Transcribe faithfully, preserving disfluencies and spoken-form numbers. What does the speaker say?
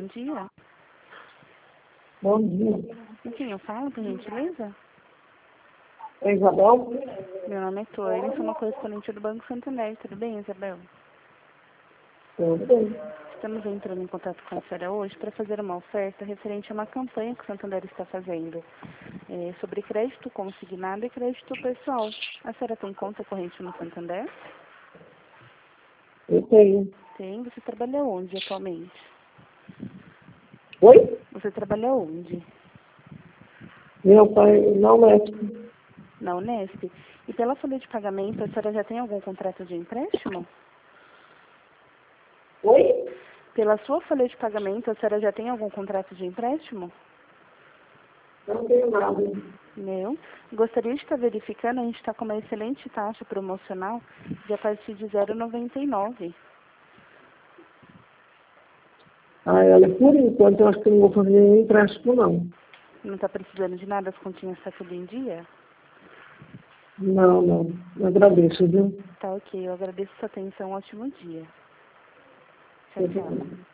bom dia. Bom dia. Com quem eu falo, por gentileza? É Isabel? Meu nome é Torne, sou uma correspondente do Banco Santander. Tudo bem, Isabel? Tudo bem. Estamos entrando em contato com a senhora hoje para fazer uma oferta referente a uma campanha que o Santander está fazendo é, sobre crédito consignado e crédito pessoal. A senhora tem conta corrente no Santander? Eu tenho. Tem. Você trabalha onde atualmente? Oi? Você trabalha onde? Meu pai não mexe. Na Unesp. E pela folha de pagamento, a senhora já tem algum contrato de empréstimo? Oi? Pela sua folha de pagamento, a senhora já tem algum contrato de empréstimo? Não tenho nada. Não. Gostaria de estar verificando, a gente está com uma excelente taxa promocional de a partir de zero vírgula noventa e nove. Ah, olha, por enquanto eu acho que eu não vou fazer nenhum empréstimo, não. Não está precisando de nada, as continhas estão tudo em dia? Não, não. Eu agradeço, viu? Tá ok, eu agradeço a sua atenção, um ótimo dia. Tchau, Tudo tchau. bem.